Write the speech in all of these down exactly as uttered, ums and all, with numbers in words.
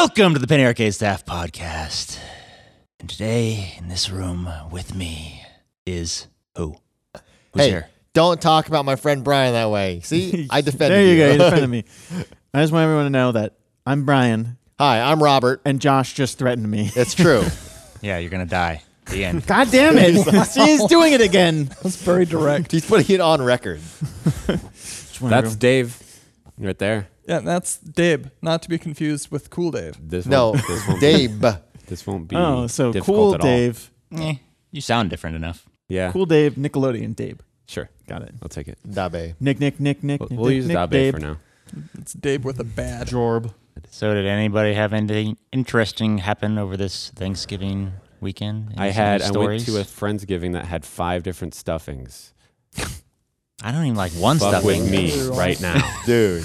Welcome to the Penny Arcade Staff Podcast. And today, in this room with me is who? Who's hey, here? Don't talk about my friend Brian that way. See, I defended there you. you. There you go. You defended me. I just want everyone to know that I'm Brian. Hi, I'm Robert. And Josh just threatened me. It's true. Yeah, you're going to die. The end. God damn it. See, he's doing it again. That's very direct. He's putting it on record. That's Dave right there. Yeah, that's Dave, not to be confused with Cool Dave. This No, won't, this won't Dave. Be, this won't be Oh, so difficult Cool at all. Dave. Eh, you sound different enough. Yeah. Cool Dave, Nickelodeon Dave. Sure. Got it. I'll take it. Dabe. Nick, Nick, Nick, Nick. We'll, Nick, we'll Nick, use Nick, Dabe Dave. for now. It's Dave with a bad. Jorb. So did anybody have anything interesting happen over this Thanksgiving weekend? I Any had. I stories? went to a Friendsgiving that had five different stuffings. I don't even like one Fuck stuffing. with me right now. Dude.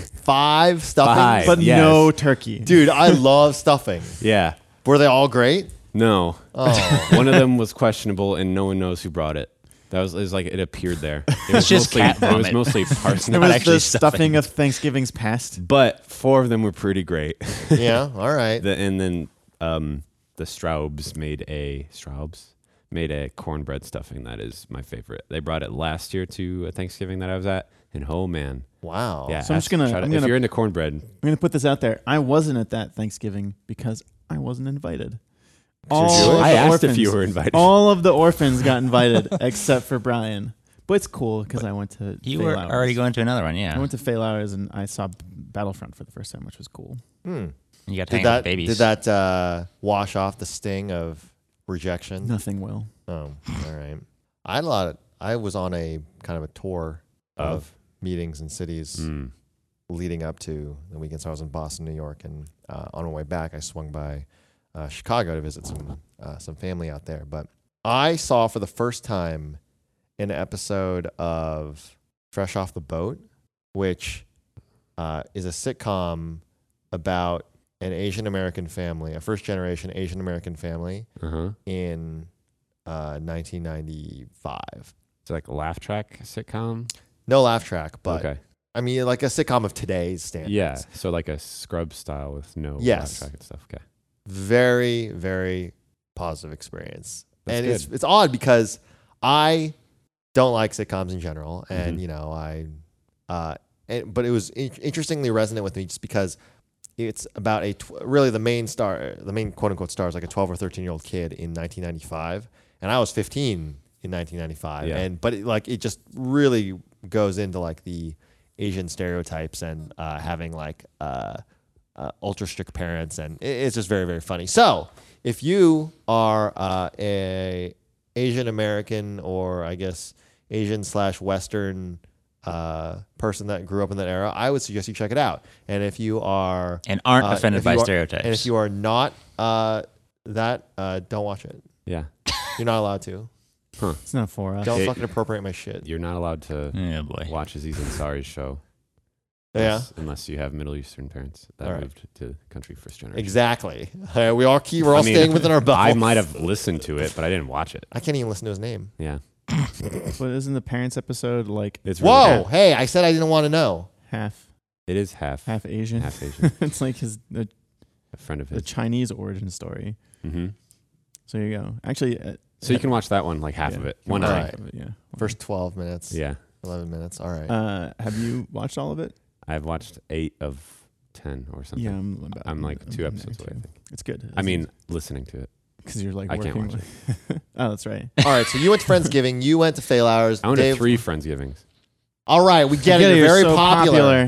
Five stuffings? Five. But Yes. no turkey. Dude, I love stuffing. Yeah. Were they all great? No. Oh. One of them was questionable, and no one knows who brought it. That was, it was like it appeared there. It was just mostly, cat It was vomit. mostly It parsnip. was actually the stuffing. stuffing of Thanksgiving's past. But four of them were pretty great. Yeah, all right. The, and then um, the Straubs made a Straubs made a cornbread stuffing that is my favorite. They brought it last year to a Thanksgiving that I was at, and oh man, Wow. yeah. So I'm ask- just gonna- try to- I'm if gonna- you're into cornbread, I'm going to put this out there. I wasn't at that Thanksgiving because I wasn't invited. you're All Jewish? of I the asked orphans, if you were invited. All of the orphans got invited except for Brian. But it's cool because I went to You Fail were Hours. already going to another one, yeah. I went to Fail Hours and I saw Battlefront for the first time, which was cool. Hmm. You got to Did hang out that, with babies. did that uh, wash off the sting of rejection? Nothing will. Oh, all right. I had a lot of, I was on a kind of a tour of, Of? meetings and cities Mm. leading up to the weekend. So I was in Boston, New York, and uh, on my way back, I swung by uh, Chicago to visit some uh, some family out there. But I saw for the first time an episode of Fresh Off the Boat, which uh, is a sitcom about an Asian American family, a first generation Asian American family Uh-huh. in uh, nineteen ninety-five. It's like a laugh track sitcom. No laugh track, but okay. I mean, like a sitcom of today's standards. Yeah. So like a scrub style with no Yes. laugh track and stuff. Okay. Very, very positive experience. That's and good. it's it's odd because I don't like sitcoms in general, and Mhm. you know I, uh, and, but it was in- interestingly resonant with me just because it's about a tw- really the main star, the main quote unquote star is like a twelve or thirteen year old kid in nineteen ninety-five, and I was fifteen in nineteen ninety-five, Yeah. and but it, like it just really goes into like the Asian stereotypes and uh, having like uh, uh, ultra strict parents, and it, it's just very very funny. So if you are uh, a Asian American or I guess Asian slash Western uh, person that grew up in that era, I would suggest you check it out. And if you are and aren't uh, offended if by you are- stereotypes. and if you are not uh, that, uh, don't watch it. Yeah. You're not allowed to. It's not for us. Don't It- fucking appropriate my shit. You're not allowed to oh boy. watch Aziz Ansari's show. Yeah, Unless, unless you have Middle Eastern parents that All right. moved to the country first generation. exactly. Uh, we all keep. We're all I mean, staying within our bubble. I might have listened to it, but I didn't watch it. I can't even listen to his name. Yeah. But isn't the parents episode like It's really Whoa! half- Hey, I said I didn't want to know. half It is half half Asian? half Asian. It's like his the, A friend of the his. Chinese origin story. hmm So there you go. Actually, uh, So you can watch that one, like half yeah, of it, you can one watch eye. Alright. half of it, yeah. First twelve minutes. Yeah. Eleven minutes. All right. Uh, have you watched all of it? I've watched eight of ten or something. Yeah, I'm about. I'm like I'm two in episodes there away. I too. think. It's good. I mean, listening to it. because you're like I can't working. watch with- oh, that's right. all right. So you went to Friendsgiving. You went to Fail Hours. I went Dave- to three Friendsgivings. All right, we get You it. You're very so popular.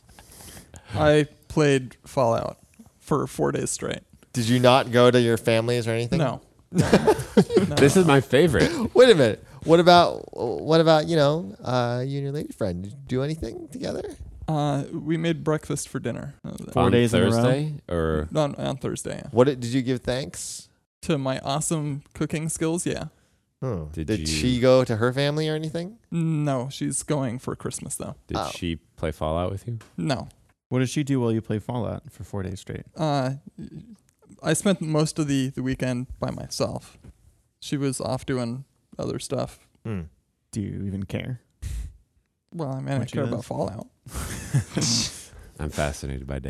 I played Fallout for four days straight. Did you not go to your families or anything? No. No. This is my favorite. Wait a minute. What about what about you know uh, you and your lady friend? Did you do anything together? Uh, we made breakfast for dinner. That was it. Four on days in a row? Thursday or On, on Thursday, yeah. What did, did you give thanks? To my awesome cooking skills, yeah. Hmm. Did Did, you- she go to her family or anything? No, she's going for Christmas, though. did Oh. she play Fallout with you? No. What did she do while you play Fallout for four days straight? Uh, I spent most of the, the weekend by myself. She was off doing other stuff. Hmm. Do you even care? Well, I mean, I What she care does? about Fallout. I'm fascinated by Dave.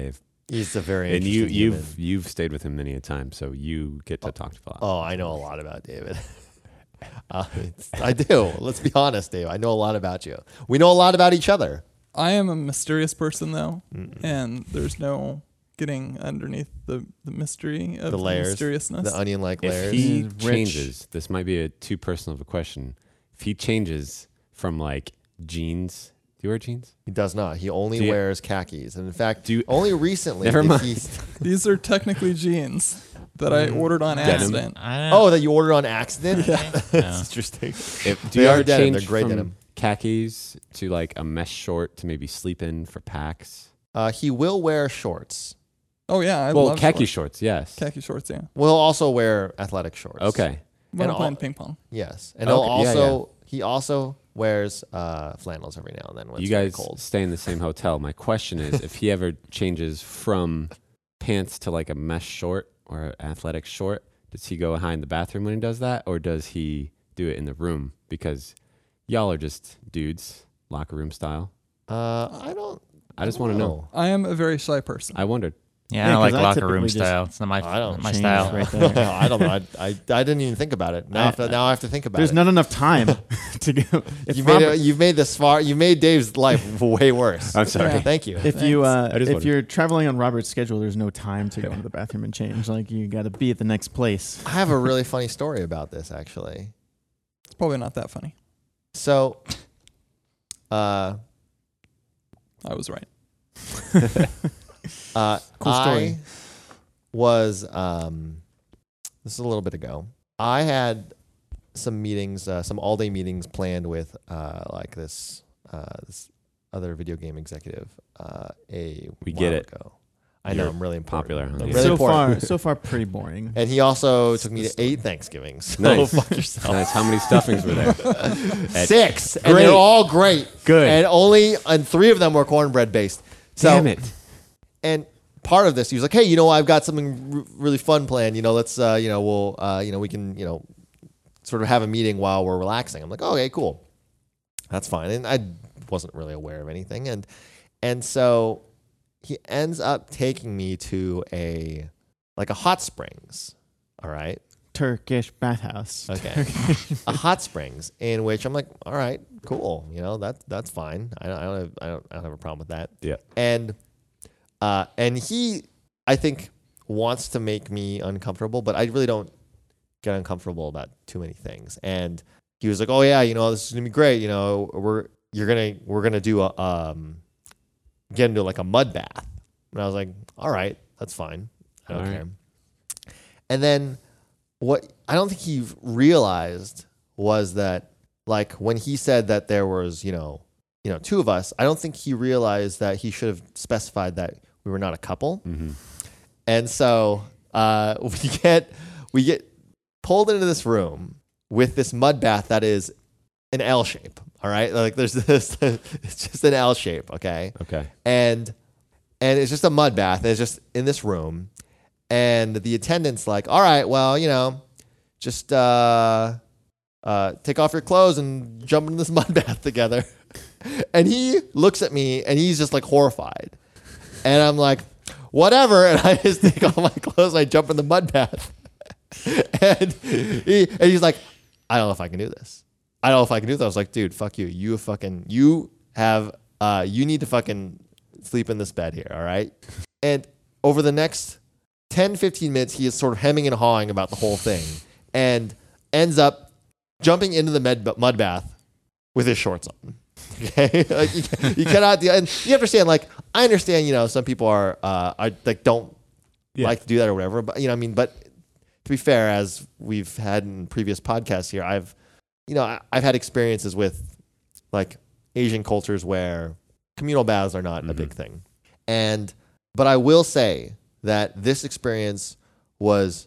He's a very And you, interesting human. you've you've stayed with him many a time, so you get to talk to Phil. Oh, I know a lot about David. uh, it's- I do. Let's be honest, Dave. I know a lot about you. We know a lot about each other. I am a mysterious person though, Mm-mm. and there's no getting underneath the, the mystery of The layers, mysteriousness. The onion-like If layers. he Rich. changes, this might be a too personal of a question. If he changes from like jeans, do you wear jeans? He does not. He only Do you- wears khakis. And in fact, Do you- only recently Never did mind. he- These are technically jeans that I ordered on Denim. accident. I don't Oh, that you ordered on accident? yeah. That's interesting. If, do They you are ever denim. change They're great from denim. khakis to like a mesh short to maybe sleep in for packs? Uh, he will wear shorts. Oh yeah, I well, love khaki shorts. shorts, yes. Khaki shorts, yeah. Will also wear athletic shorts. Okay. When And I'm playing all- ping pong. Yes. And he'll Okay, yeah, also he also wears uh, flannels every now and then when You it's very guys cold. stay in the same hotel. My question is if he ever changes from pants to like a mesh short or an athletic short, does he go behind the bathroom when he does that? Or does he do it in the room? Because y'all are just dudes, locker room style. Uh, I don't. I just want to know. I am a very shy person. I wondered. Yeah, I Yeah, don't like 'cause I locker room typically just- style. It's not my I don't my change style. right there. I don't know. I, I I didn't even think about it. Now, I have to, now I have to think about There's it. not enough time to go. If you made Robert- it, you've made this far. You made Dave's life way worse. I'm sorry. Yeah. Thank you. If you uh, I just if wondered. you're traveling on Robert's schedule, there's no time to go into the bathroom and change. Like you got to be at the next place. I have a really funny story about this actually. It's probably not that funny. So, uh, I was right. uh, Cool story. I was um, this is a little bit ago. I had some meetings, uh, some all-day meetings planned with uh, like this uh, this other video game executive uh, a We while get it. ago. I know You're I'm really important. popular, huh? I'm Yeah. really so important. far, so far, pretty boring. And he also took me to eight Thanksgivings. So Nice. fuck yourself. Nice. How many stuffings were there? At- Six, and Great. they're all great. Good. And only and three of them were cornbread based. So, Damn it. And part of this, he was like, "Hey, you know, I've got something r- really fun planned. You know, let's, uh, you know, we'll, uh, you know, we can, you know, sort of have a meeting while we're relaxing." I'm like, oh, "Okay, cool, that's fine." And I wasn't really aware of anything, and and so he ends up taking me to a like a hot springs. All right. Turkish bathhouse. Okay. a hot springs in which I'm like, all right, cool. You know, that that's fine. I don't, I don't have, I don't, I don't have a problem with that. Yeah. And, uh, and he, I think, wants to make me uncomfortable, but I really don't get uncomfortable about too many things. And he was like, "Oh yeah, you know, this is gonna be great. You know, we're you're gonna we're gonna do a um, get into like a mud bath." And I was like, "All right, that's fine. I don't All right. care." And then what I don't think he realized was that like when he said that there was, you know, you know, two of us, I don't think he realized that he should have specified that we were not a couple. Mm-hmm. And so uh, we get we get pulled into this room with this mud bath that is an L shape. All right, like there's this, it's just an L shape. Okay, Okay. and and it's just a mud bath. And it's just in this room, and the attendant's like, "All right, well, you know, just uh, uh, take off your clothes and jump into this mud bath together." And he looks at me, and he's just like horrified, and I'm like, "Whatever," and I just take off my clothes, and I jump in the mud bath, and he and he's like, "I don't know if I can do this. I don't know if I can do this." I was like, "Dude, fuck you. You fucking you have uh, you need to fucking sleep in this bed here, all right?" And over the next ten, fifteen minutes, he is sort of hemming and hawing about the whole thing, and ends up jumping into the med- mud bath with his shorts on. Okay, like you, you cannot do, and you understand. Like I understand, you know, some people are, uh, are like don't Yeah. like to do that or whatever. But you know, I mean, but to be fair, as we've had in previous podcasts here, I've, you know, I, I've had experiences with like Asian cultures where communal baths are not a big thing, and but I will say that this experience was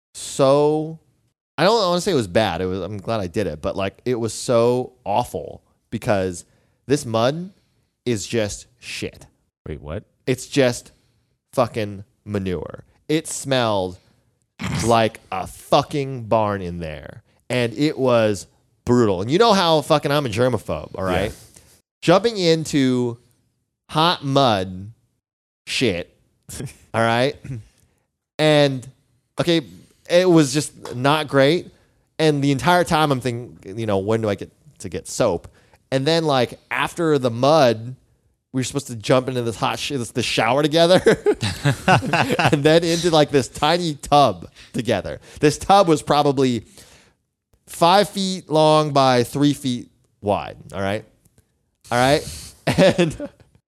so. I don't want to say it was bad. It was. I'm glad I did it, but like it was so awful because this mud is just shit. Wait, what? It's just fucking manure. It smelled like a fucking barn in there, and it was brutal. And you know how fucking I'm a germaphobe, all right? Yeah. Jumping into hot mud shit All right. And okay, it was just not great. And the entire time I'm thinking, you know, when do I get to get soap? And then like after the mud, we were supposed to jump into this hot sh- this, this shower together and then into like this tiny tub together. This tub was probably five feet long by three feet wide. All right. All right. And,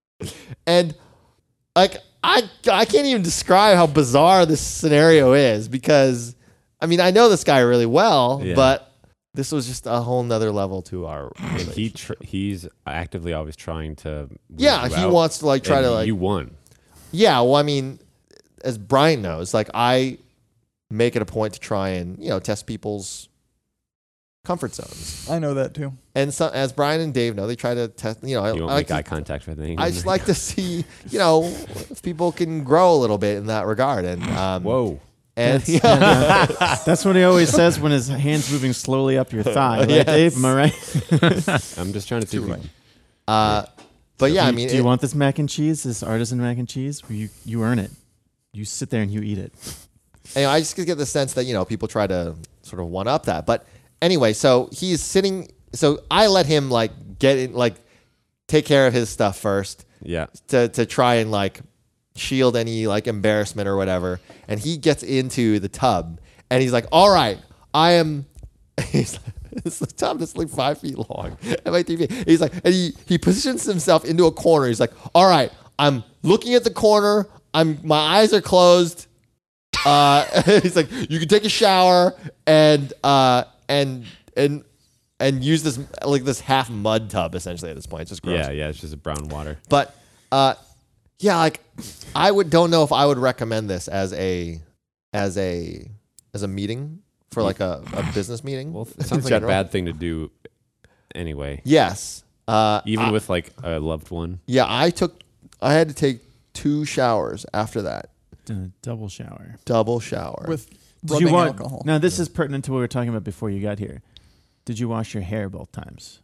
and like, I, I can't even describe how bizarre this scenario is because, I mean, I know this guy really well, Yeah. but this was just a whole nother level to our He relationship. tr- he's actively always trying to. weed Yeah, you he out, wants to like try and to like You won. Yeah, well, I mean, as Brian knows, like I make it a point to try and you know test people's comfort zones, I know that too. and so as Brian and Dave know, they try to test. You know, I, You won't I like make eye to, contact with anything. I just like to see, you know, if people can grow a little bit in that regard. And um, Whoa. and That's, yeah, That's what he always says when his hand's moving slowly up your thigh. Right, Yes. Dave? Am I right? I'm just trying to see. if we- uh, but yeah, do I you, mean, do you it- want this mac and cheese, this artisan mac and cheese? Where you you earn it. You sit there and you eat it. And I just get the sense that, you know, people try to sort of one up that. But anyway, so he's sitting. So I let him like get in, like take care of his stuff first Yeah. to, to try and like shield any like embarrassment or whatever. And he gets into the tub and he's like, all right, I am. He's like, it's the tub that's like five feet long. And like three feet. He's like, and he, he positions himself into a corner. He's like, all right, I'm looking at the corner. I'm my eyes are closed. Uh, he's like, you can take a shower and uh and and and use this like this half mud tub essentially at this point. It's just gross. Yeah. Yeah. It's just brown water. But uh, yeah, like I would don't know if I would recommend this as a as a as a meeting for like a, a business meeting. Well, it in sounds like a general. bad thing to do anyway. Yes. Uh, Even I- with like a loved one. yeah, I took I had to take two showers after that. Did a double shower. Double shower. With Did rubbing you wa- alcohol. Now this is pertinent to what we were talking about before you got here. Did you wash your hair both times?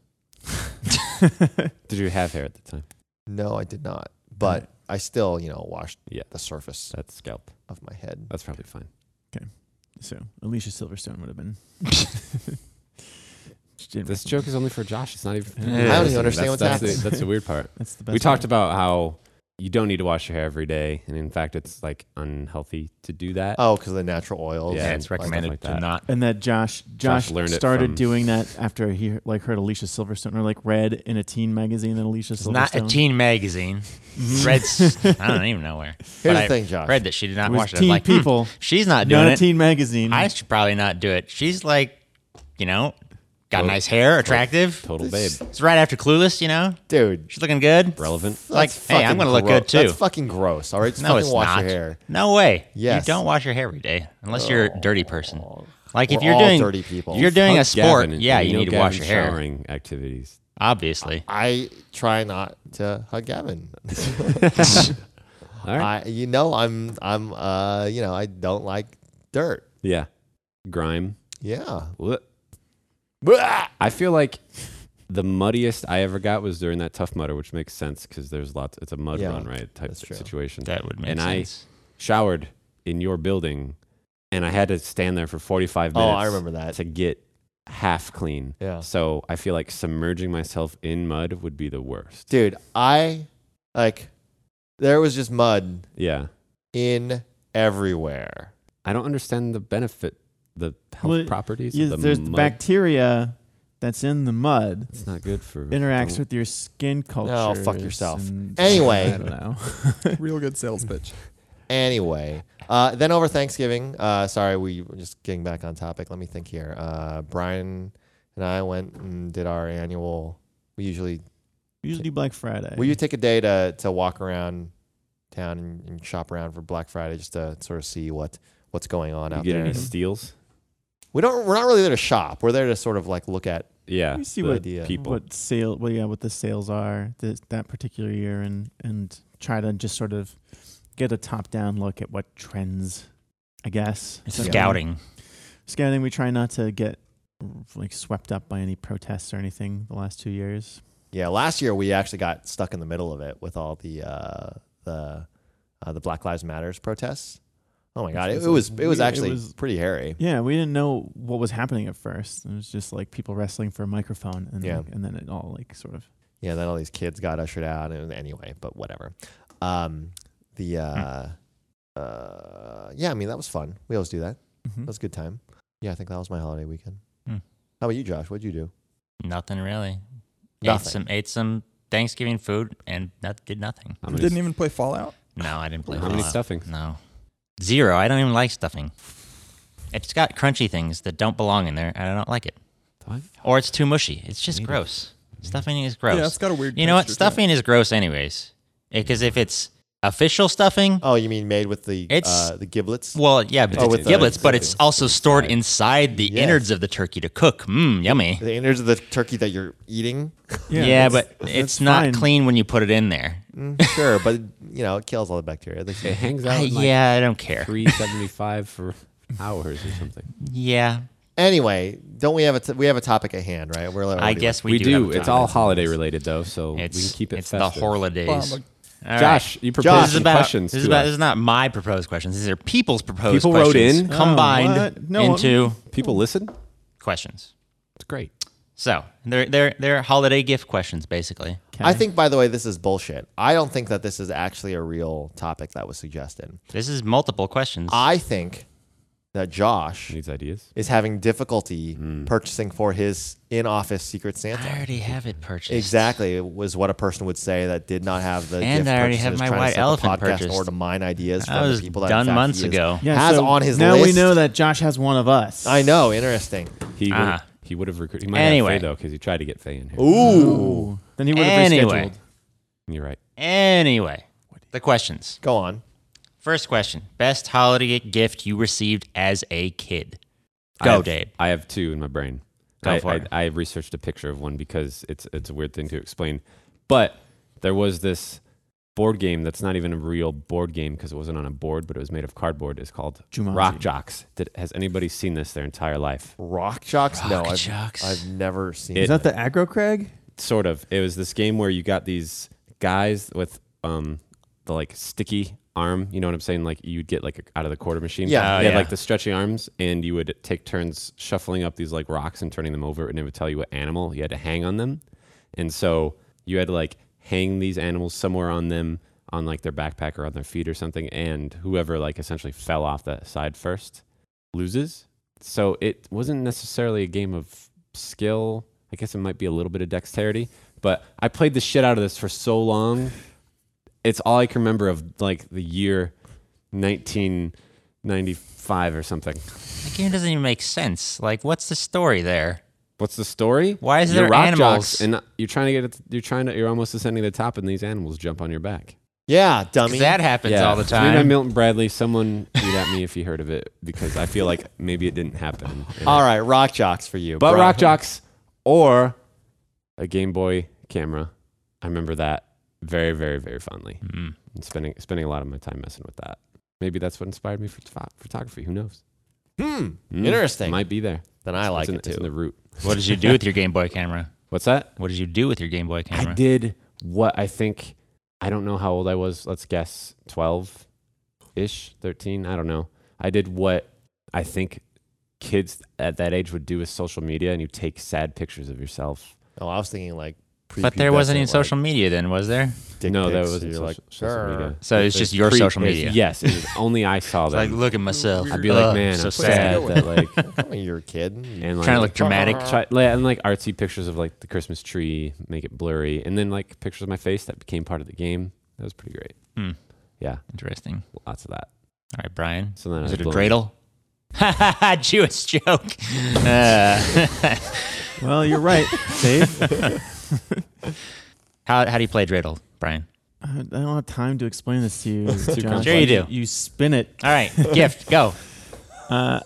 Did you have hair at the time? no, I did not. But Right. I still, you know, washed Yeah. the surface That's scalp. of my head. That's probably fine. So Alicia Silverstone would have been. She didn't- This joke is only for Josh. It's not even. I don't even understand that's, what's that's happening. The, that's the weird part. That's the best. We talked part. about how you don't need to wash your hair every day, and in fact, it's like unhealthy to do that. Oh, because of the natural oils. Yeah, Yeah, and it's like- recommended like to that. not. And that Josh Josh Josh, learned it started from- doing that after he like heard Alicia Silverstone or like read in a teen magazine that Alicia It's Silverstone. not a teen magazine. Mhm. Read, s- I don't even know where. Here's But the I thing, Josh. read that she did not It was watch it. teen I'm like, hmm, people, she's not doing not a it. teen magazine. I should probably not do it. She's like, you know, got Total- nice hair, attractive. Total babe. It's right after Clueless, you know. Dude. She's looking good. Relevant. It's like, That's hey, I'm fucking gonna look gro- good too. That's fucking gross. All right, just No, fucking it's wash not. your hair. No way. Yes. You don't wash your hair every day unless you're a dirty person. Like if We're you're all doing, dirty people. if you're doing Fuck a sport, Gavin, yeah, and you know need to wash your Gavin's hair. Showering activities. Obviously. I try not to hug Gavin. All right. I, you know, I'm, I'm, uh, you know, I don't like dirt. yeah. Grime. Yeah. Blech. Blah! I feel like the muddiest I ever got was during that Tough Mudder, which makes sense because there's lots. It's a mud Yeah, run, right? Type that's true. situation. That would make And I- sense. Showered in your building, and I had to stand there for forty-five Oh, minutes. I remember that. to get half clean. Yeah. So I feel like submerging myself in mud would be the worst. Dude, I like there was just mud Yeah. in everywhere. I don't understand the benefit, the health Well, properties You- of the there's the mud. bacteria that's in the mud It's not good for interacts don't- with your skin culture. Oh, fuck yourself. Anyway. I don't know. Real good sales pitch. Anyway, uh, then over Thanksgiving, uh, sorry, we were just getting back on topic. Let me think here. Uh, Brian and I went and did our annual. We usually Usually do Black Friday. we usually take a day to to walk around town and, and shop around for Black Friday just to sort of see what what's going on You out get there. any steals? We don't. We're not really there to shop. We're there to sort of like look at. Yeah. We see the what idea. people. what sale well yeah what the sales are this, that particular year and and try to just sort of get a top down look at what trends, I guess. It's So- scouting. Scouting. We try not to get like swept up by any protests or anything the last two years. Yeah, last year we actually got stuck in the middle of it with all the uh, the uh, the Black Lives Matters protests. Oh my god, it, was it was like it was weird. It actually was- pretty hairy. Yeah, we didn't know what was happening at first. It was just like people wrestling for a microphone, and Yeah. like, and then it all like sort of. Yeah, then all these kids got ushered out, and anyway, but whatever. Um, the uh, uh, yeah, I mean that was fun. We always do that. Mhm. That was a good time. Yeah, I think that was my holiday weekend. Hmm. How about you, Josh? What'd you do? Nothing really. Ate Nothing. some ate some Thanksgiving food and not, did nothing. How many, Didn't even play Fallout. No, I didn't play. how many Fallout. stuffings? No, zero. I don't even like stuffing. It's got crunchy things that don't belong in there, and I don't like it. Five? Or it's too mushy. It's just Maybe. gross. Stuffing is gross. Yeah, it's got a weird. You know what? texture to it. Stuffing is gross anyways. Because if it's official stuffing, Oh, you mean made with the It's- uh, the giblets? well, yeah, but Oh, it's with the- giblets, but it's something also stored inside. inside the Yes. innards of the turkey to cook. Mmm, yummy. The innards of the turkey that you're eating. Yeah, that's- but that's it's not fine. clean when you put it in there. Mm, sure, but you know it kills all the bacteria. They It say- hangs out I, in like yeah, I don't care. three seventy-five for hours or something. Yeah, Anyway, don't we have a t- we have a topic at hand, right? We're I already guess We, we, do. have a It's topic. all holiday related though, so It's, we can keep it it's festive. the holidays. Well, I'm a- All right. Josh, you Josh, proposed This is some about. questions This is to about. us. This is not my proposed questions. These are people's proposed People wrote questions in? Oh, combined what? No, into People listen. questions. It's great. So they're they're they're holiday gift questions basically. I think, by the way, this is bullshit. I don't think that this is actually a real topic that was suggested. This is multiple questions. I think that Josh Needs ideas. is having difficulty Mm. purchasing for his in-office Secret I Santa. already have it purchased. Exactly, it was what a person would say that did not have the And gift I already have purchases, my trying to white set the elephant podcast purchased. or to mine ideas That from was the people that done in fact months he is- ago. Yeah, has so on his now we list. know that Josh has one of us. I know, interesting. He would, Ah. he would have recruited. He might Anyway. have Faye though, because he tried to get Faye in here. Ooh, Then he would have Anyway. rescheduled. You're right. Anyway, the questions. go on. First question: best holiday gift you received as a kid. I Go, have- Dave. I have two in my brain. Go I, for I, it. I researched a picture of one because it's it's a weird thing to explain. But there was this board game that's not even a real board game because it wasn't on a board, but it was made of cardboard. It's called Jumanji. Rock Jocks. Did, has anybody seen this their entire life? Rock Jocks? no, Rock I've, Jocks. I've never seen It- Is that the aggro Craig? Sort of. It was this game where you got these guys with um the like sticky arm. You know what I'm saying? Like you'd get like out of the quarter machine. Yeah. Oh, They had yeah. like the stretchy arms, and you would take turns shuffling up these like rocks and turning them over, and it would tell you what animal you had to hang on them. And so you had to like hang these animals somewhere on them, on like their backpack or on their feet or something, and whoever like essentially fell off that side first loses. So it wasn't necessarily a game of skill. I guess it might be a little bit of dexterity, but I played the shit out of this for so long. It's all I can remember of like the year nineteen ninety-five or something. The game doesn't even make sense. Like, what's the story there? What's the story? Why is You're there rock animals? jocks and you're trying to get it, you're trying to you're almost ascending to the top and these animals jump on your back. Yeah, 'Cause dummy. that happens all the It's made by time. Milton Bradley. Someone tweet at me if you heard of it because I feel like maybe it didn't happen. And All I- right, Rock Jocks for you. But Bro- Rock Jocks or a Game Boy camera. I remember that very, very, very fondly. Mm. And spending spending a lot of my time messing with that. Maybe that's what inspired me for pho- photography. Who knows? Hmm, Mm, interesting. Might be there. Then I like it's in, it It's in the too. root. What did you do with your Game Boy camera? What's that? What did you do with your Game Boy camera? I did what I think. I don't know how old I was. Let's guess twelve ish, thirteen. I don't know. I did what I think kids at that age would do with social media, and you take sad pictures of yourself. Oh, I was thinking like. But there wasn't even prepubescent, social media then, was there? Like, dick No, that pics, wasn't and you're social, like, social "Grr." media. So it's just your social it's- media. Yes, it was only I saw It's them. like, look at myself. I'd be like, Ugh, man, so I'm sad. sad that like Come on, you're a kid. and like Trying to look dramatic. try, yeah, and like artsy pictures of like the Christmas tree, make it blurry, and then like pictures of my face that became part of the game. That was pretty great. Hmm. Yeah, Interesting. lots of that. All right, Brian. So then I Was was it a blown- dreidel? Ha ha ha! Jewish joke. Uh, Well, you're right, Dave. how how do you play dreidel, Brian? I I don't have time to explain this to you, It's too Josh. complex. Sure you do. You spin it. All right, gift, go. Uh,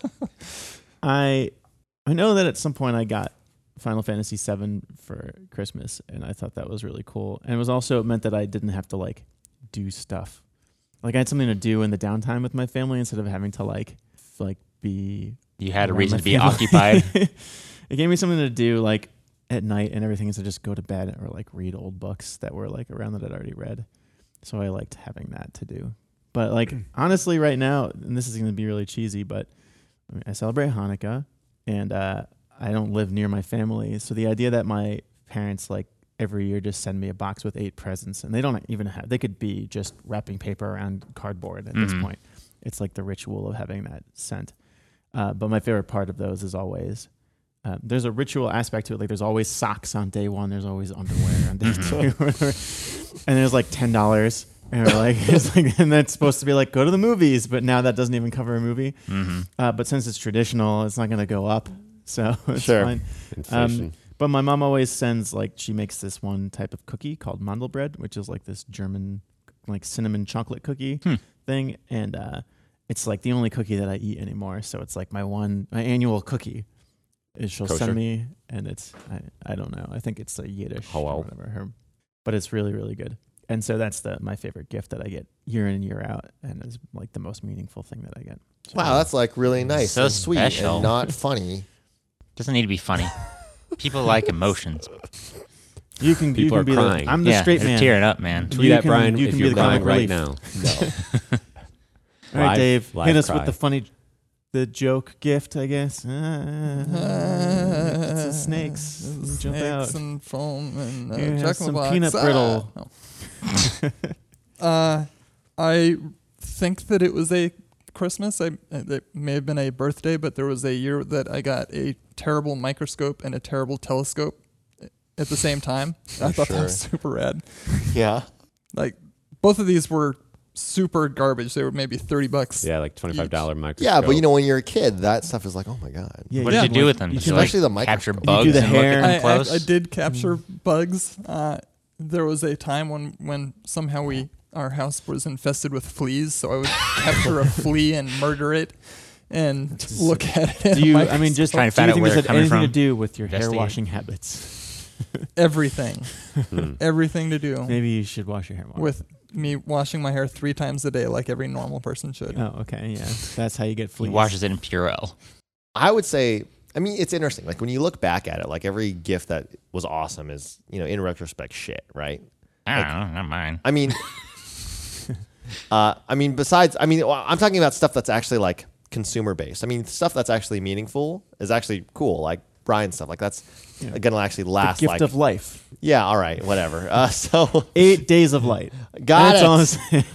I I know that at some point I got Final Fantasy seven for Christmas, and I thought that was really cool. And it was also it meant that I didn't have to like do stuff. Like I had something to do in the downtime with my family instead of having to like f- like be. You had a around reason my to be family. occupied. It gave me something to do like at night and everything instead of just go to bed or like read old books that were like around that I'd already read. So I liked having that to do. But like honestly, right now, and this is going to be really cheesy, but I, mean, I celebrate Hanukkah, and uh, I don't live near my family, so the idea that my parents like every year just send me a box with eight presents, and they don't even have, they could be just wrapping paper around cardboard at Mhm. this point. It's like the ritual of having that sent. Uh, but my favorite part of those is always, uh, there's a ritual aspect to it. Like there's always socks on day one. There's always underwear on day Mhm. two. And there's like ten dollars. And we're like, it's like, and that's supposed to be like, go to the movies. But now that doesn't even cover a movie. Mm-hmm. Uh, but since it's traditional, it's not going to go up. So it's Sure. fine. Inflation. Um, But my mom always sends, like, she makes this one type of cookie called Mandelbread, which is like this German, like, cinnamon chocolate cookie Hmm. thing. And uh, it's like the only cookie that I eat anymore. So it's like my one, my annual cookie is she'll Kosher? send me. And it's, I, I don't know. I think it's a Yiddish Oh, or wow. whatever. Her, but it's really, really good. And so that's the my favorite gift that I get year in and year out. And is like the most meaningful thing that I get. So, Wow, that's like really nice So and sweet special. and not funny. Doesn't need to be funny. People like emotions. you can, you People can are be crying. The, I'm the yeah, straight they're man. tearing up, man. Tweet you at can- Brian you if can you're be the crying comic right relief. now. All right, Live- Dave, live hit us cry. with the funny, the joke gift, I guess. Uh, it's a snakes. Uh, Jump out. snakes and foam and uh, Here, have Jack in the some Box. peanut Ah! brittle. No. uh, I think that it was a Christmas. I, it may have been a birthday, but there was a year that I got a terrible microscope and a terrible telescope at the same time. I thought that was super rad. Yeah. Like both of these were super garbage. They were maybe thirty bucks. Yeah, like twenty-five dollars microscope. Yeah, but you know, when you're a kid, that stuff is like, oh my God. Yeah, What you did you can, do like- with them? you Did can, you, Especially like, the capture microscope. bugs You do the and look hair. at them I, I, close? I did capture bugs. Uh, there was a time when, when somehow we our house was infested with fleas, so I would capture a flea and murder it and Just- look at it. do you, I mean, just Trying to do you find out think where this they're had coming anything to from? do with your hair Investigate. washing habits? everything, Hmm. everything to do Maybe you should wash your hair more. with me washing my hair three times a day, like every normal person should. Oh, okay, yeah. That's how you get He fleas. washes it in Purell. I would say, I mean, it's interesting. Like when you look back at it, like every gift that was awesome is, you know, in retrospect, shit, right? I Like- don't know, not mine. I mean, uh, I mean, besides, I mean, well, I'm talking about stuff that's actually like consumer based. I mean, stuff that's actually meaningful is actually cool, like Brian stuff. Like that's Yeah. gonna actually The last. gift like, of life. yeah, all right, whatever. Uh, so Eight days of light. got That's it. all I'm saying.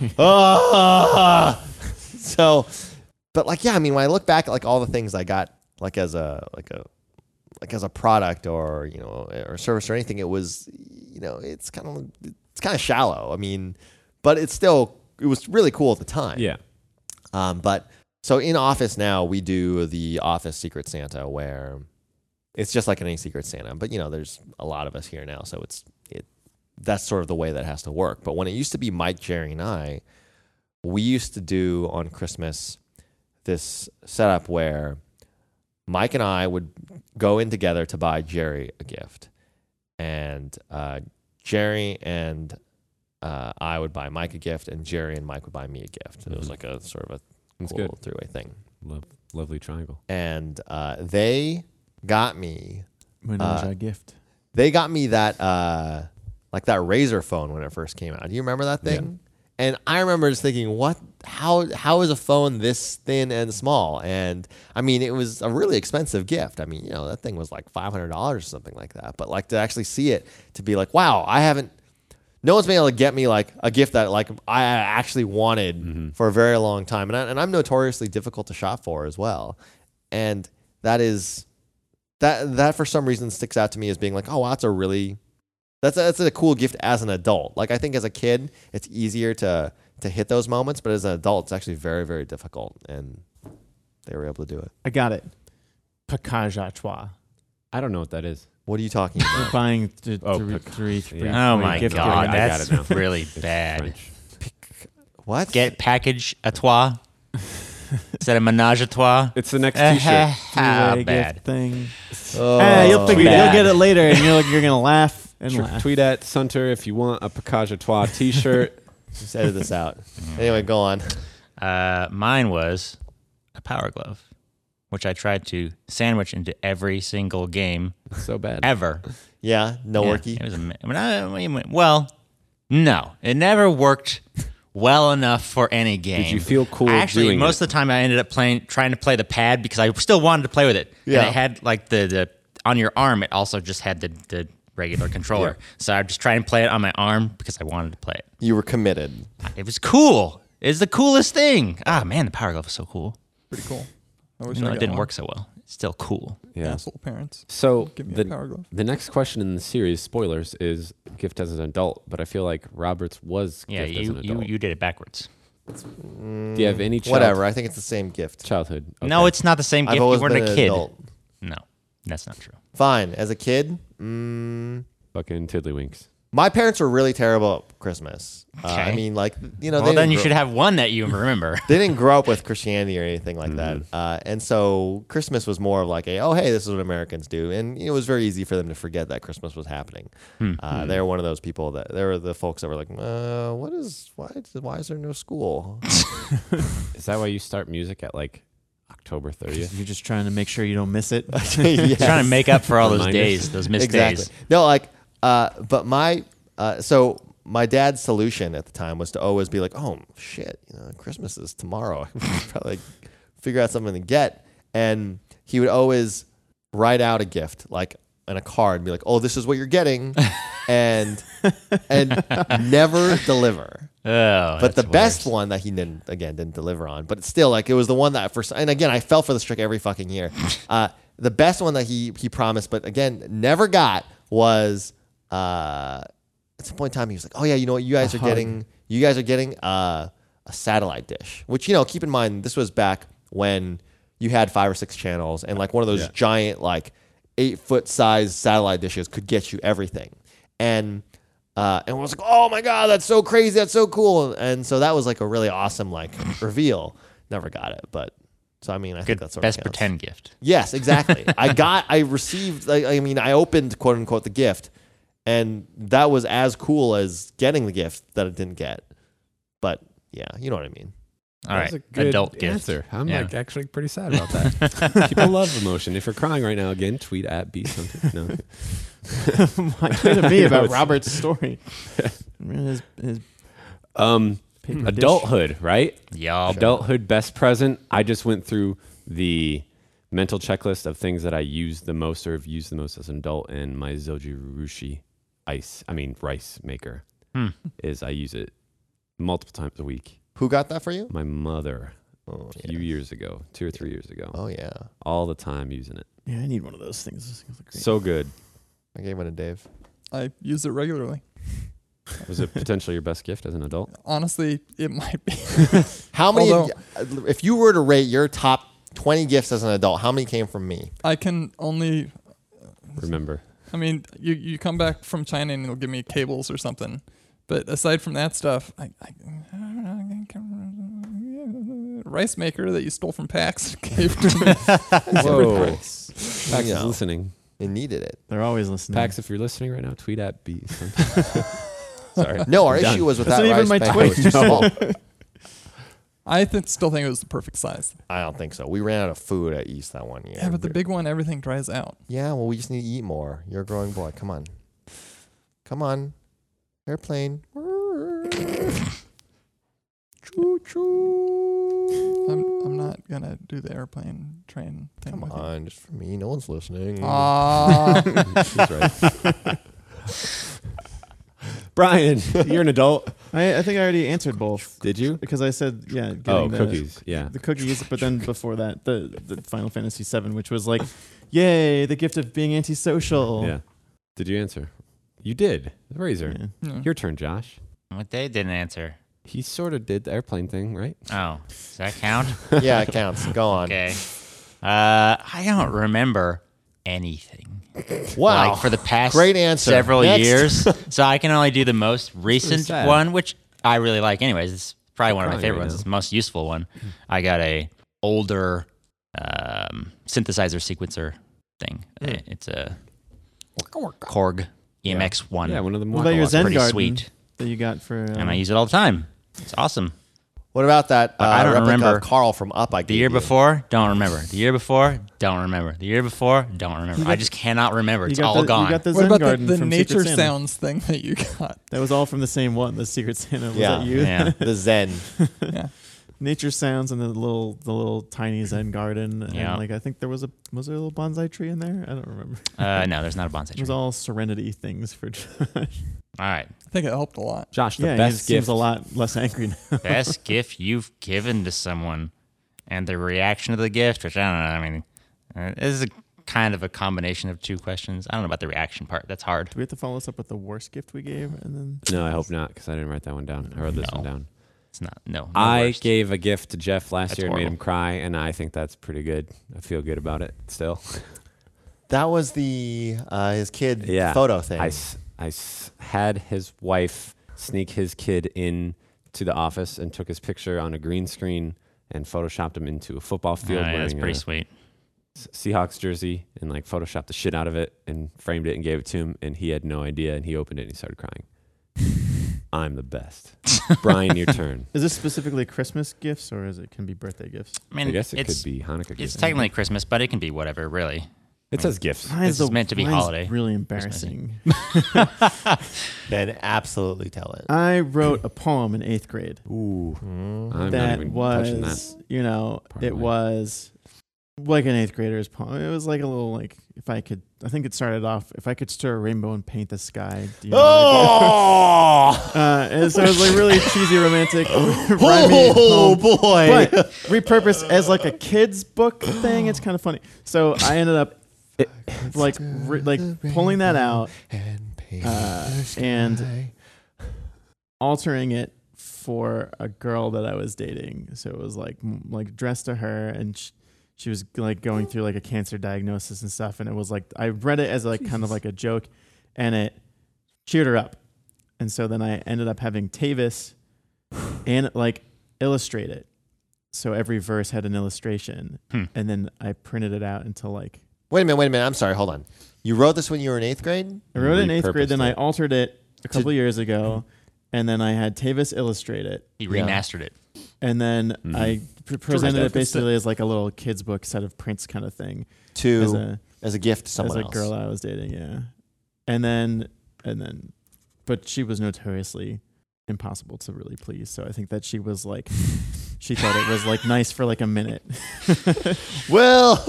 Ah! So, but like, yeah, I mean, when I look back at like all the things I got, like as a like a like as a product or you know or service or anything, it was you know it's kind of it's kind of shallow. I mean, but it's still it was really cool at the time. Yeah. Um, but so in Office now we do the Office Secret Santa where it's just like any Secret Santa, but you know there's a lot of us here now, so it's it that's sort of the way that has to work. But when it used to be Mike, Jerry, and I, we used to do on Christmas this setup where Mike and I would go in together to buy Jerry a gift, and uh, Jerry and uh, I would buy Mike a gift, and Jerry and Mike would buy me a gift. And it was Mhm. like a sort of a That's cool good. three-way thing. Love, lovely triangle. And uh, they got me, When Uh, was a gift? they got me that uh, like that Razor phone when it first came out. Do you remember that thing? And I remember just thinking, what? How? How is a phone this thin and small? And I mean, it was a really expensive gift. I mean, you know, that thing was like five hundred dollars or something like that. But like to actually see it, to be like, wow, I haven't. No one's been able to get me like a gift that like I actually wanted Mhm. for a very long time, and I, and I'm notoriously difficult to shop for as well. And that is that that for some reason sticks out to me as being like, oh, wow, that's a really That's a, that's a cool gift as an adult. Like I think as a kid, it's easier to to hit those moments, but as an adult, it's actually very very difficult, and they were able to do it. I got it. Package à trois. I don't know what that is. What are you talking We're about? buying th- Oh, three, pack- three, three, yeah. Oh three my gift God, cards. I got that's it now. really It's bad. French. What? Get package à trois instead of menage à trois. It's the next Ah, T-shirt. Three-way bad. gift thing. Oh, Ah, you'll figure it. bad. You'll get it later, and you're you're gonna laugh and Tr- laugh. Tweet at Sunter if you want a Package à Trois T-shirt. Just edit this out. Anyway, go on. Uh, mine was a Power Glove, which I tried to sandwich into every single game It's so bad. ever. Yeah, no Yeah, worky. It was a, I mean, I, I mean, well, no, it never worked well enough for any game. Did you feel cool Actually, doing most it? of the time I ended up playing, trying to play the pad because I still wanted to play with it. Yeah. And it had like the, the on your arm, it also just had the, the regular controller. Yeah. So I just try and play it on my arm because I wanted to play it. You were committed. It was cool. It's the coolest thing. Ah, man, the Power Glove was so cool. Pretty cool. I wish Even though I it got didn't one. work so well. It's still cool. Yeah. Asshole parents. So Give me the, a power glove. the next question in the series, spoilers, is gift as an adult. But I feel like Robert's was Yeah, gift as you, an you, adult. you did it backwards. Do you have any child- Whatever. I think it's the same gift. childhood? No, Okay. it's not the same gift. I've You always weren't been a an kid. adult. No, that's not true. Fine. As a kid, mm, fucking tiddlywinks. my parents were really terrible at Christmas. Uh, I Okay. mean, like, you know, Well, they then didn't you grow- should have one that you remember. they didn't grow up with Christianity or anything like that. Mm-hmm. Uh, and so Christmas was more of like a, oh, hey, this is what Americans do. And it was very easy for them to forget that Christmas was happening. Hmm. Uh, they were one of those people that, they were the folks that were like, uh, what is, why, why is there no school? Is that why you start music at like October thirtieth? You're just trying to make sure you don't miss it. Yes. Trying to make up for all those Reminders. days, those missed Exactly. days. No, like, uh, but my, uh, so my dad's solution at the time was to always be like, oh shit, you know, Christmas is tomorrow. I should probably like, figure out something to get. And he would always write out a gift, like in a card, and be like, oh, this is what you're getting, and and never deliver. Oh, But the that's best worse. one that he didn't, again, didn't deliver on, but it's still like it was the one that first, and again, I fell for this trick every fucking year. Uh, the best one that he he promised, but again, never got was uh, at some point in time he was like, oh yeah, you know what, you guys A are hug. getting, you guys are getting uh, a satellite dish, which, you know, keep in mind this was back when you had five or six channels, and like one of those Yeah. giant like eight foot size satellite dishes could get you everything, and. Uh, and I was like, oh my God, that's so crazy. That's so cool. And so that was like a really awesome like reveal. Never got it. But so, I mean, I think Good that's sort best of counts. pretend gift. Yes, exactly. I got, I received, like, I mean, I opened quote unquote the gift, and that was as cool as getting the gift that it didn't get. But yeah, you know what I mean. All That right, was a good adult gift. answer. I'm Yeah. like actually pretty sad about that. People love emotion. If you're crying right now, again, tweet at B something. No. Why tweet at me No, about it's- Robert's story? his, his Um, paper dish. adulthood, right? Yup. Adulthood best present. I just went through the mental checklist of things that I use the most or have used the most as an adult, and my Zojirushi ice, I mean rice maker, Hmm. is I use it multiple times a week. Who got that for you? My mother, Oh, a few yeah. years ago, two or three years ago, Oh yeah. all the time using it. Yeah, I need one of those things. Those things look great. So good. I gave one to Dave. I use it regularly. Was it potentially your best gift as an adult? Honestly, it might be. How many, Although- if you were to rate your top twenty gifts as an adult, how many came from me? I can only. Remember. I mean, you you come back from China and you'll give me cables or something. But aside from that stuff, I, I, rice maker that you stole from PAX gave to me. Whoa. Nice. Pax You is know, listening. it needed it. They're always listening. Pax, if you're listening right now, tweet at B. something. Sorry. No, our Done. issue was with That's that not even rice my bag. tweet. It was too small. I th- still think it was the perfect size. I don't think so. We ran out of food at East that one year. Yeah, but the big one, everything dries out. Yeah, well, we just need to eat more. You're a growing boy. Come on. Come on. Airplane. Choo choo. I'm I'm not gonna do the airplane train thing. Come with you. on, just for me. No one's listening. Ah, She's right. Brian, you're an adult. I, I think I already answered both Did you? because I said yeah. Getting Oh, the, cookies. Yeah. The cookies, but then before that, the the Final Fantasy seven, which was like, yay, the gift of being antisocial. Yeah. Did you answer? You did. The razor. Yeah. yeah. Your turn, Josh. What they didn't answer. He sort of did the airplane thing, right? Oh, does that count? Yeah, it counts. Go on. Okay. Uh, I don't remember anything. Wow. Like for the past Great answer. several Next. years. So I can only do the most recent sad. one, which I really like anyways. It's probably one of my crying favorite right ones. now. It's the most useful one. I got a older um, synthesizer sequencer thing. Hmm. Uh, It's a Korg E M X one. Yeah, one of the What more about your It's Zen pretty Garden sweet. that you got for? Uh, And I use it all the time. It's awesome. What about that uh, I don't replica remember. of Carl from Up? I The gave year you? before, don't remember. The year before, don't remember. The year before, don't remember. got I just cannot remember. You It's got all the, gone. You got the What Zen about the, garden the from nature Secret Santa. sounds thing that you got? That was all from the same one. The Secret Santa. Was Yeah. that you? Yeah. The Zen. Yeah. Nature sounds and the little the little tiny Zen garden. Yeah. And like I think there was a was there a little bonsai tree in there? I don't remember. Uh, no, there's not a bonsai It tree. was all serenity things for Josh. All right. I think it helped a lot. Josh, the yeah, he best seems gift. a lot less angry now. Best gift you've given to someone, and the reaction to the gift, which I don't know. I mean, uh, this is a kind of a combination of two questions. I don't know about the reaction part. That's hard. Do we have to follow this up with the worst gift we gave and then No, I hope not, because I didn't write that one down. I wrote this No. one down. It's not. No. no I worst. gave a gift to Jeff last That's year and made horrible. him cry, and I think that's pretty good. I feel good about it still. That was the uh, his kid Yeah. photo thing. I, s- I s- had his wife sneak his kid in to the office and took his picture on a green screen and photoshopped him into a football Oh, field yeah, that's wearing pretty a sweet. S- Seahawks jersey and like photoshopped the shit out of it and framed it and gave it to him, and he had no idea, and he opened it and he started crying. I'm the best. Brian, your turn. is this specifically Christmas gifts or is it can be birthday gifts? I mean, I guess it it's could be Hanukkah it's gifts. technically Christmas, but it can be whatever, really. It says gifts. Mine's This is meant to be mine's holiday. Really Christmassy. embarrassing. Then absolutely tell it. I wrote a poem in eighth grade Ooh. Mm. I'm not that even touching that. was, you know, part it of my- was like an eighth grader's poem. It was like a little like if I could. I think it started off if I could stir a rainbow and paint the sky. Do you know Oh, Uh, and so it was like really cheesy, romantic, rhymey oh poem, boy! but repurposed as like a kid's book thing. It's kind of funny. So I ended up it, like re- like pulling that out uh, and altering it for a girl that I was dating. So it was like m- like dressed to her, and sh- she was like going through like a cancer diagnosis and stuff. And it was like I read it as like kind of like a joke, and it cheered her up. And so then I ended up having Tavis and like illustrate it. So every verse had an illustration, Hmm. and then I printed it out until like Wait a minute, wait a minute. I'm sorry. Hold on. You wrote this when you were in eighth grade? I wrote it in eighth Repurposed grade. Then I it. altered it a couple years ago, and then I had Tavis illustrate it, He Yeah. remastered it. and then Mhm. I pr- presented it Repurposed basically as like a little kid's book set of prints kind of thing To as a as a gift to as someone a else. girl I was dating, yeah. And then and then, but she was notoriously impossible to really please. So I think that she was like, she thought it was like nice for like a minute. Well,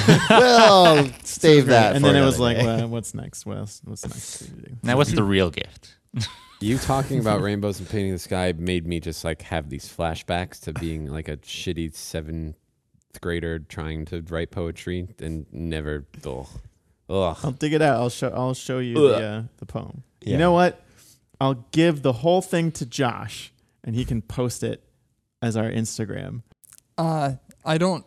well, stave Great. that. And for then it was another like, day. well, what's next? What else? What's next to do? Now, what's the real gift? You talking about rainbows and painting the sky made me just like have these flashbacks to being like a shitty seventh grader trying to write poetry and never. Ugh. Ugh. I'll dig it out. I'll show. I'll show you Ugh. the uh, the poem. Yeah. You know what? I'll give the whole thing to Josh, and he can post it as our Instagram. Uh, I don't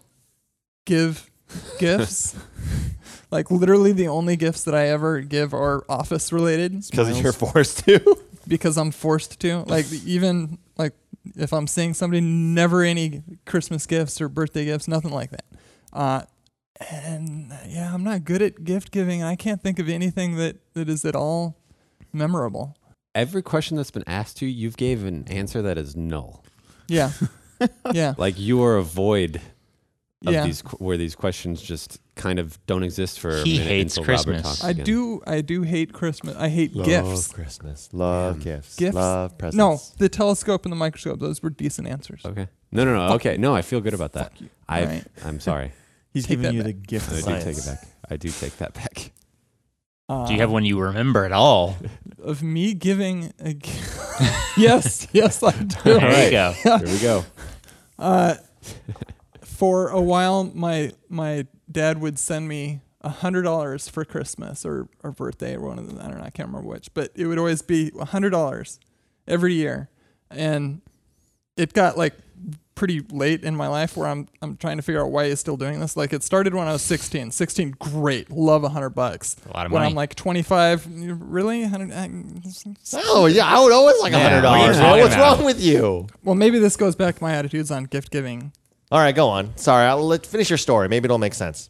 give gifts. Like literally, the only gifts that I ever give are office related because you're forced to. because I'm forced to. Like even like if I'm seeing somebody, never any Christmas gifts or birthday gifts, nothing like that. Uh, and yeah, I'm not good at gift giving. I can't think of anything that, that is at all memorable. Every question that's been asked to you, you've gave an answer that is null. Yeah, yeah, Like you are a void of yeah. these qu- where these questions just kind of don't exist for a He minute hates until Christmas. Robert talks I again. do. I do hate Christmas. I hate Love gifts. Christmas. Love Man. gifts. Gifts? Love presents. No, the telescope and the microscope. Those were decent answers. Okay. No, no, no. Fuck Okay. No, I feel good about that. Fuck you. I, Alright. I'm sorry. He's Take giving that you back. the gift. I of do take science. it back. I do take that back. Uh, Do you have one you remember at all? of me giving a g- yes, yes, I do. There right. you go. Here we go. Uh, for a while, my my dad would send me a hundred dollars for Christmas or, or birthday or one of them. I don't know. I can't remember which, but it would always be a hundred dollars every year, and it got like pretty late in my life where I'm I'm trying to figure out why he's still doing this. Like it started when I was sixteen. sixteen, great, love a hundred bucks. A lot of When money. I'm like twenty-five, really? one hundred, Oh yeah, I would always like a Yeah, hundred what are you dollars. talking What's about? wrong with you? well, maybe this goes back to my attitudes on gift giving. All right, go on. Sorry, I'll let finish your story. Maybe it'll make sense.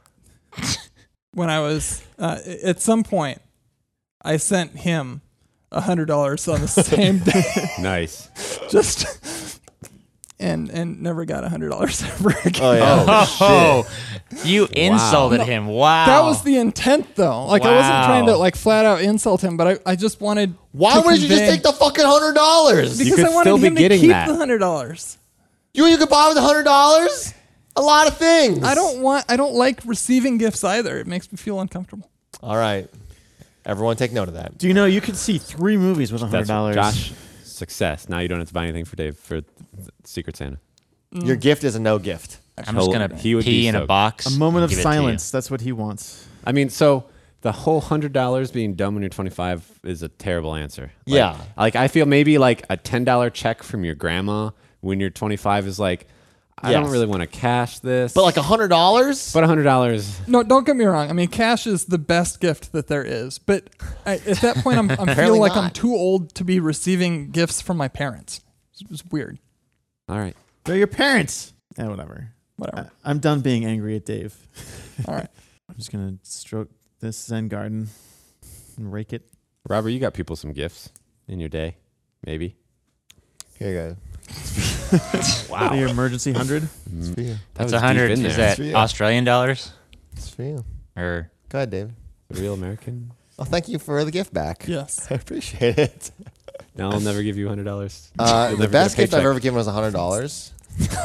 When I was uh, at some point, I sent him a hundred dollars on the same day. Nice. Just and and never got a hundred dollars ever again. Oh yeah. Oh, you insulted No, him. Wow. That was the intent, though. Like I wasn't trying to Wow. like flat out insult him, but I, I just wanted. Why to would you just convey- take the fucking hundred dollars? Because could I wanted still be him to getting keep that. the hundred dollars. You you could buy with a hundred dollars? A lot of things. I don't want. I don't like receiving gifts either. It makes me feel uncomfortable. All right. Everyone take note of that. Do you know you could see three movies with a hundred That's dollars? Josh. Success. Now you don't have to buy anything for Dave for Secret Santa. Your gift is a no gift. I'm just He'll- gonna he would pee be in a stoked. box. A moment and of give it to you. silence. That's what he wants. I mean, so the whole hundred dollars being dumb when you're twenty-five is a terrible answer. Like, Yeah. Like I feel maybe like a ten dollar check from your grandma when you're twenty-five is like, I Yes. don't really want to cash this. But like a hundred dollars? but a hundred dollars. No, don't get me wrong. I mean, cash is the best gift that there is. But I, at that point, I'm, I'm Apparently feeling like I'm not. too old to be receiving gifts from my parents. It's, it's weird. All right. They're your parents. Eh, whatever. Whatever. I, I'm done being angry at Dave. All right. I'm just gonna stroke this Zen garden and rake it. Robert, you got people some gifts in your day, maybe. Here you go. Wow. Your emergency hundred. It's for you. That It's was a hundred. deep in Is there. that It's for you. Australian dollars It's for you. or? Go ahead, David. Real American. Well, thank you for the gift back. Yes. I appreciate it. Now I'll never give you hundred dollars. Uh, the best gift I've ever given was a hundred dollars.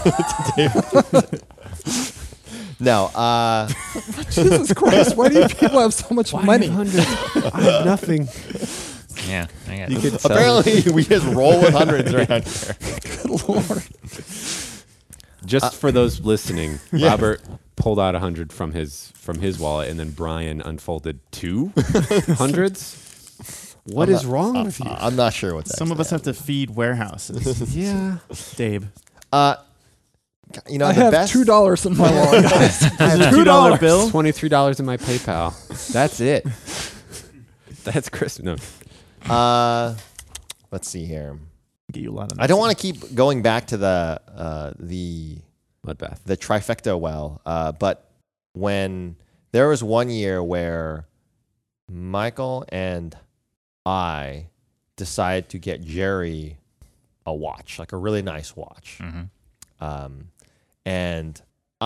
No, uh, Jesus Christ! Why do you people have so much money? Hundred. I have nothing. Yeah, I got You it. could sell apparently we just roll with hundreds around here. Good Lord. Just for those listening, Yeah. Robert pulled out a hundred from his from his wallet, and then Brian unfolded two hundreds. What I'm is not- wrong uh, with you? I'm not sure what that. Some of us have to feed warehouses. yeah, Dave. Uh, you know I the have best. two dollars in my wallet, guys. I have a two dollar bill. twenty-three dollars in my PayPal. That's it. That's Christmas. No. Uh, let's see here. Get you a lot of. I don't want to keep going back to the uh, the Bloodbath. the trifecta well, uh, but when there was one year where Michael and I decided to get Jerry a watch, like a really nice watch. Mhm. Um, and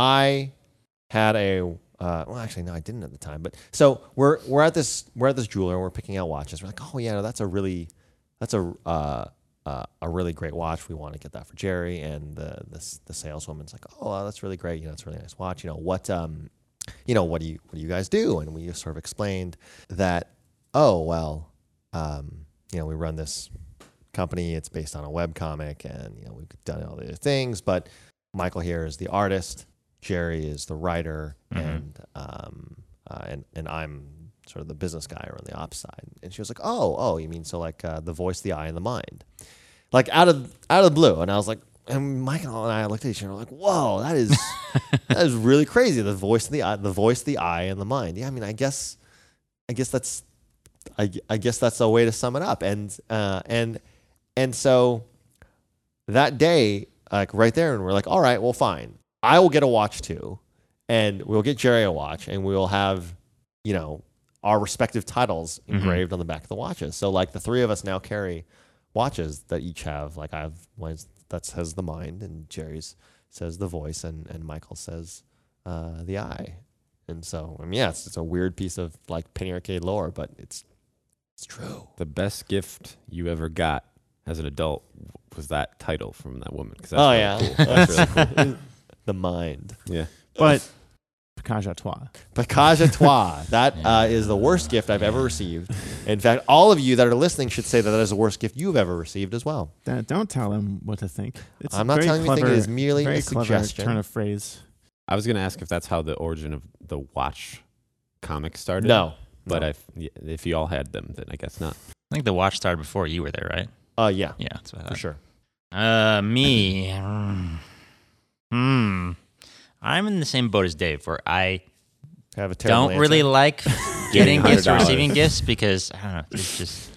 I had a uh, well, actually no, I didn't at the time. But so we're we're at this we're at this jeweler and we're picking out watches. We're like, oh yeah, no, that's a really that's a uh, uh, a really great watch. We want to get that for Jerry. And the the, the saleswoman's like, oh, wow, that's really great. You know, it's a really nice watch. You know what um, you know what do you what do you guys do? And we just sort of explained that. Oh well, um, you know, we run this company. It's based on a webcomic, and you know we've done all these things. But Michael here is the artist, Jerry is the writer, Mhm. and um, uh, and and I'm sort of the business guy or on the ops side. And she was like, "Oh, oh, you mean so like uh, the voice, the eye, and the mind?" Like out of out of the blue, and I was like, and Michael and I looked at each other, like, "Whoa, that is that is really crazy." The voice, the eye, the voice, the eye, and the mind. Yeah, I mean, I guess, I guess that's. I, I guess that's a way to sum it up. And uh, and and so that day, like right there, and we're like, all right, well, fine. I will get a watch too, and we'll get Jerry a watch, and we'll have, you know, our respective titles engraved Mhm. on the back of the watches. So like the three of us now carry watches that each have like I have one that says the mind, and Jerry's says the voice, and and Michael says uh, the eye. And so I mean, yeah, it's, it's a weird piece of like Penny Arcade lore, but it's it's true. The best gift you ever got as an adult was that title from that woman. 'cause that's Oh really yeah, cool. that's really cool. The mind. Yeah. But Picage à toi. Picage à toi. That uh, is the worst gift I've ever received. In fact, all of you that are listening should say that that is the worst gift you've ever received as well. Don't- Don't tell him what to think. It's I'm a not very telling you anything. It clever- is merely very a clever suggestion. turn of phrase. I was gonna ask if that's how the origin of the watch comic started. No, But no. I, if you all had them, then I guess not. I think the watch started before you were there, right? Uh, yeah, Yeah, that's what I for thought. sure. Uh, me. mm, Hmm. I'm in the same boat as Dave, where I Have a terrible don't really answer. like getting gifts or one hundred dollars. receiving gifts because I don't know. It's just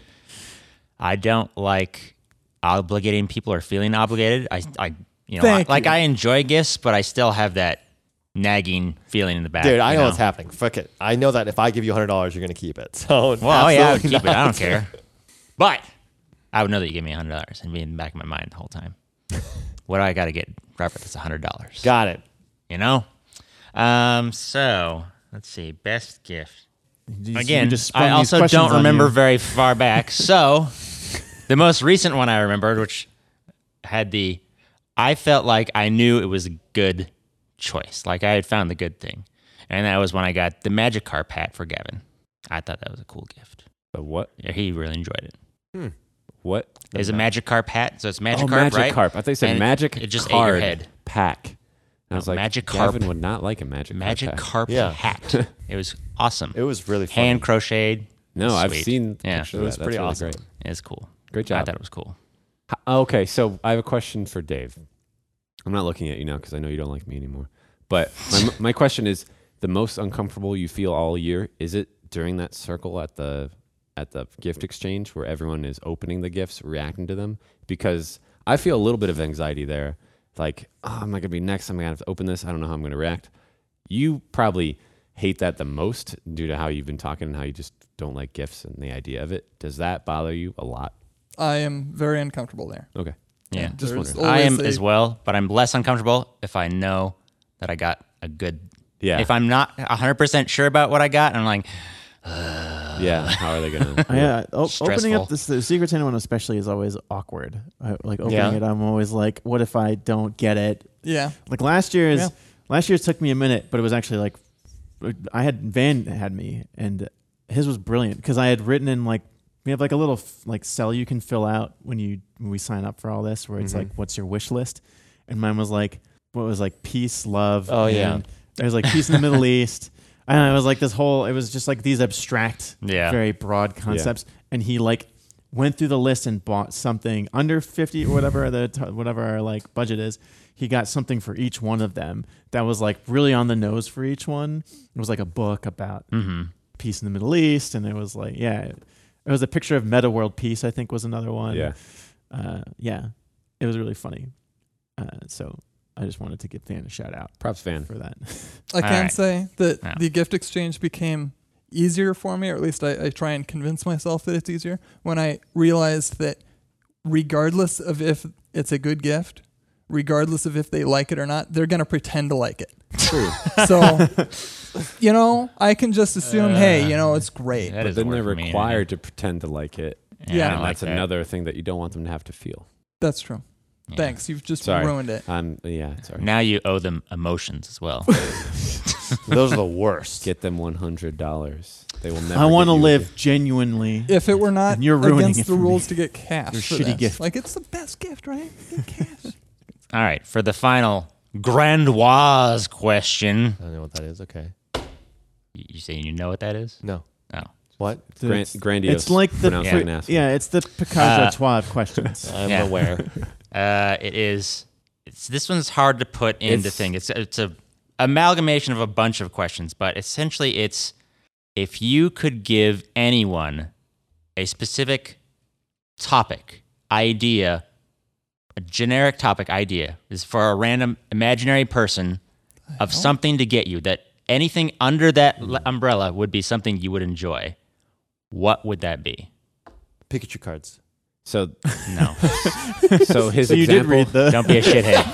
I don't like obligating people or feeling obligated. I, I you know, Thank I, like you. I enjoy gifts, but I still have that nagging feeling in the back. Dude, I you know, what's happening. Fuck it. I know that if I give you one hundred dollars, you're going to keep it. So, Well, yeah, I would absolutely keep it. I not. don't care. But I would know that you gave me one hundred dollars and be in the back of my mind the whole time. what do I got to get Robert? That's a hundred dollars. Got it. You know. Um. So let's see. Best gift. You- you Again, just sprung I these also questions don't on remember you. very far back. So the most recent one I remembered, which had the, I felt like I knew it was a good choice. Like I had found the good thing. And that was when I got the Magikarp hat for Gavin. I thought that was a cool gift. The what? Yeah, he really enjoyed it. Hmm. What? It's a Magikarp hat, so it's Magikarp, oh, Magic right? Carp. I thought you said And Magic it just ate Card your head. Pack. And I was No, like, Magikarp- Gavin would not like a Magic Magic Card pack. Carp Yeah. hat. It was awesome. It was really fun. Hand crocheted. No, I've Sweet. seen Yeah. pictures It of was that. pretty That's awesome. really great. It's cool. Great I job. thought it was cool. H- Okay, so I have a question for Dave. I'm not looking at you now because I know you don't like me anymore. But my, my question is, the most uncomfortable you feel all year, is it during that circle at the at the gift exchange where everyone is opening the gifts, reacting to them? Because I feel a little bit of anxiety there. Like, oh, am I going to be next? I'm going to have to open this. I don't know how I'm going to react. You probably hate that the most due to how you've been talking and how you just don't like gifts and the idea of it. Does that bother you a lot? I am very uncomfortable there. Okay. Yeah. Just There's wondering. I am always a- as well, but I'm less uncomfortable if I know that I got a good. Yeah. If I'm not one hundred percent sure about what I got, I'm like, Yeah. How are they going to? Yeah, o- opening Stressful. up this, the Secret Santa one especially is always awkward. I, like opening Yeah. it, I'm always like, what if I don't get it? Yeah. Like last year's, Yeah. last year's took me a minute, but it was actually like, I had Van had me, and his was brilliant because I had written in like we have like a little f- like cell you can fill out when you when we sign up for all this, where it's Mhm. like, what's your wish list? And mine was like, what was like peace, love. Oh, yeah. and It was like peace in the Middle East. And it was like this whole, it was just like these abstract, Yeah. very broad concepts. And he like went through the list and bought something under fifty or whatever the t- whatever our like budget is. He got something for each one of them that was like really on the nose for each one. It was like a book about mm-hmm. peace in the Middle East, and it was like, yeah, it was a picture of Meta World Peace, I think, was another one. Yeah. uh, yeah, it was really funny. Uh, so I just wanted to give Van a shout out Props, Van. for that. I can right. say that Yeah. the gift exchange became easier for me, or at least I, I try and convince myself that it's easier when I realized that regardless of if it's a good gift, regardless of if they like it or not, they're going to pretend to like it. True. So, you know, I can just assume, hey, you know, it's great. That But doesn't then they're work for me, required to pretend to like it. Yeah, Yeah. I don't And like that's that. another thing that you don't want them to have to feel. That's true. Yeah. Thanks. You've just Sorry. ruined it. Um, yeah, sorry. Now you owe them emotions as well. Those are the worst. Get them one hundred dollars. They will never I want to get you a live gift. genuinely. If it were not And you're ruining against it the for me. rules to get cash Your for shitty this. gift. Like, it's the best gift, right? Get cash. All right, for the final Grandoise question. I don't know what that is. Okay. You you saying you know what that is? No. Oh. What? Gran- It's- grandiose. It's like the pronounced Yeah. like an asshole. yeah, it's the Picasso Uh, Trois of questions. I'm Yeah. aware. Uh, it is. It's this one's hard to put into It's- thing. It's it's a amalgamation of a bunch of questions, but essentially it's if you could give anyone a specific topic, idea, a generic topic idea is for a random imaginary person of something to get you that anything under that l- umbrella would be something you would enjoy. What would that be? Pikachu cards. So, No. so his So you did example. read the. Don't be a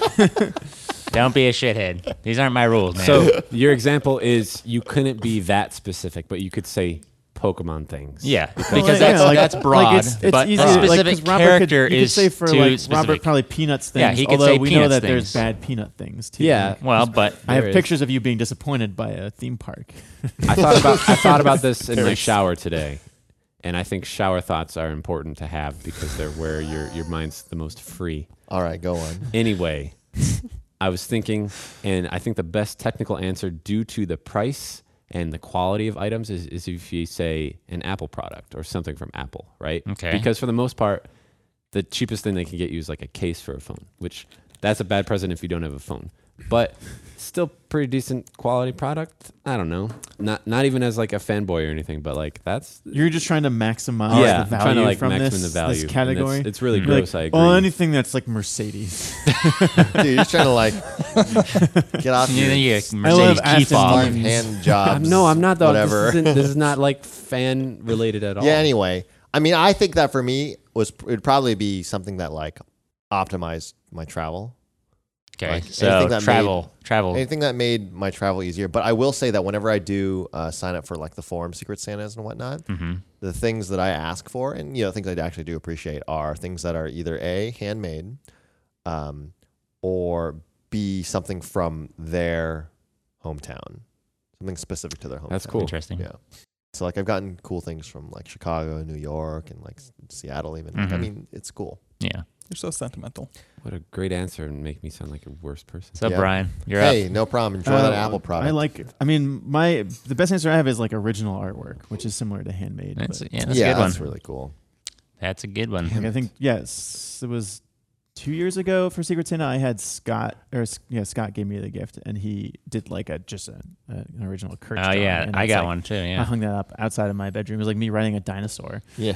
shithead. Don't be a shithead. These aren't my rules, man. So your example is you couldn't be that specific, but you could say Pokemon things. yeah, Well, because yeah, that's like- that's like broad, it's, it's but easy a to- like, specific 'cause Robert character could, you could is say for too like specific. Robert probably peanuts things. Yeah, he could although say we know peanuts that there's things. bad peanut things too. Yeah. well, but I have There is. pictures of you being disappointed by a theme park. I thought about I thought about this in my shower today, and I think shower thoughts are important to have because they're where your your mind's the most free. All right, go on. Anyway, I was thinking, and I think the best technical answer due to the price and the quality of items is, is if you say an Apple product or something from Apple, right? Okay. Because for the most part, the cheapest thing they can get you is like a case for a phone, which that's a bad present if you don't have a phone. But still pretty decent quality product. I don't know. Not not even as like a fanboy or anything, but like that's You're just trying to maximize yeah, the I'm value trying to like from maximum this, the value. this And category. It's, it's really You're gross. like, I agree. oh, anything that's like Mercedes. Dude, you're just trying to like get off you your you I love Mercedes key Aston fob. smart Martin. hand jobs. no, I'm not though. Whatever. This, isn't, this is not like fan related at all. Yeah. Anyway, I mean, I think that for me was it would probably be something that like optimized my travel. Okay, Like, so anything that travel, travel. Anything that made my travel easier. But I will say that whenever I do uh, sign up for like the forum Secret Santas and whatnot, hmm the things that I ask for, and you know, things I actually do appreciate, are things that are either A, handmade, um, or B, something from their hometown, something specific to their hometown. That's cool. Interesting. Yeah. So like I've gotten cool things from like Chicago, New York, and like S- Seattle even. Like, I Mhm. mean, it's cool. Yeah. You're so sentimental. What a great answer and make me sound like a worse person. What's up, Yeah. Brian? You're hey, up. no problem. Enjoy that Uh, Apple product. I like. I mean, my the best answer I have is like original artwork, which is similar to handmade. That's, but, yeah, that's yeah, a good that's one. really cool. That's a good one. like, I think yes, it was two years ago for Secret Santa. I had Scott, or S- yeah, Scott gave me the gift, and he did like a just a, a, an original Kurt. Oh drawing, yeah, and I it's got like- one too. I Yeah. hung that up outside of my bedroom. It was like me riding a dinosaur. Yeah.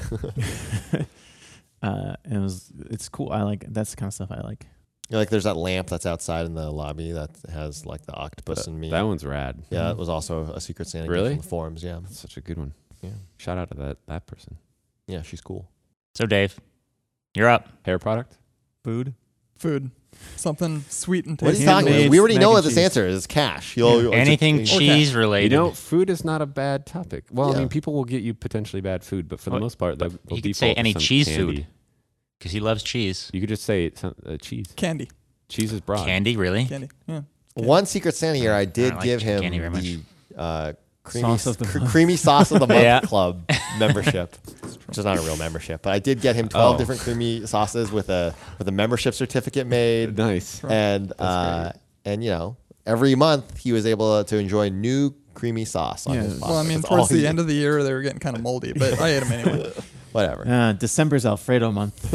uh, and it was it's cool. I like that's the kind of stuff I like. You know, like there's that lamp that's outside in the lobby that has like the octopus and me. That one's rad. Yeah, it was also a Secret Santa gift Really? from the forums. Yeah, That's such a good one. Yeah. Shout out to that that person. yeah, she's cool. So Dave, you're up. Hair product? Food. Food. Something sweet and What are tasty. you talking about? Handmade We already mac know and what this cheese. answer is. It's cash. You'll, you'll- it's a- Anything it's- cheese You related. know, food is not a bad topic. Well, I Yeah. mean, people will get you potentially bad food, but for the Well, most part, they'll, but they'll you could say default to any some cheese candy. food. Because he loves cheese. You could just say it's, uh, cheese. Candy. Cheese is broad. Candy, really? Candy. Yeah. One Secret Santa year, I did like give him candy very much. the uh, creamy, Sauce of the cr- month. creamy sauce of the month Yeah. club membership, which is not a real membership, but I did get him twelve Oh. different creamy sauces with a with a membership certificate made, Nice. and uh, and you know every month he was able to enjoy new creamy sauce on Yeah. his Well, I mean, That's all towards the he- end of the year, they were getting kind of moldy, but I ate them anyway. whatever Uh, December's Alfredo month.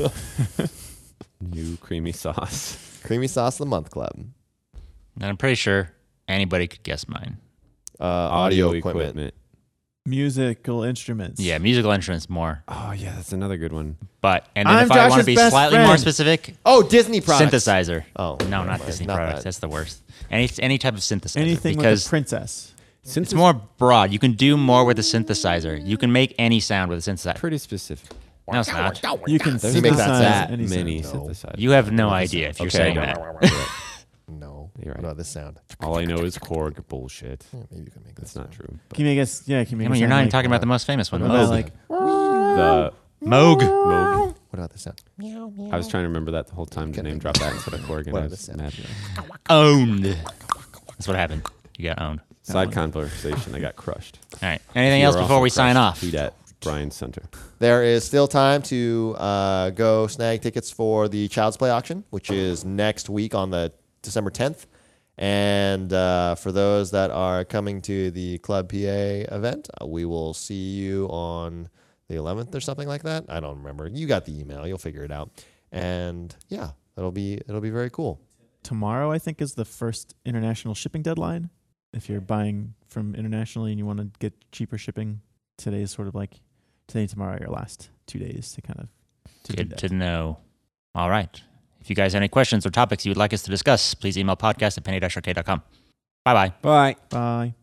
New creamy sauce. creamy sauce of the month club. And I'm pretty sure anybody could guess mine. Uh, audio, equipment. Musical instruments. Yeah, musical instruments more. Oh, yeah, that's another good one. But, and then I'm if I want Josh's to be best slightly more friend. specific, Oh, Disney products. synthesizer. Oh, No, never not mind. Disney Not products. that. That's the worst. Any any type of synthesizer. Anything with because a princess. Since it's more broad. You can do more with a synthesizer. You can make any sound with a synthesizer. pretty specific. No, it's not. You can There's You make synthesize that that any many sound. No. synthesizers. You have no idea if you're Okay, saying no. that. No, You're right. no, this sound. All I know is Korg bullshit. Yeah, maybe you can make That's this not true. But Can you make us? Yeah, can you make I mean, us you're sound not even like, talking about the most famous one. what about Moog. like the Moog. Moog. What about this sound? I was trying to remember that the whole time to Okay. name drop that instead of Korg, and What I are was the mad. Owned. That's what happened. You got owned. Side conversation, I got crushed. All right. Anything You else are before also we sign crushed. off? Tweet at Brian Center. There is still time to uh, go snag tickets for the Child's Play auction, which is next week on the December tenth. And uh, for those that are coming to the Club P A event, uh, we will see you on the eleventh or something like that. I don't remember. You got the email. You'll figure it out. And yeah, it'll be it'll be very cool. tomorrow? I think is the first international shipping deadline. If you're buying from internationally and you want to get cheaper shipping, today is sort of like today and tomorrow are your last two days to kind of to do Good that. to know. All right. If you guys have any questions or topics you would like us to discuss, please email podcast at penny dash arcade dot com. Bye-bye. Bye. Bye.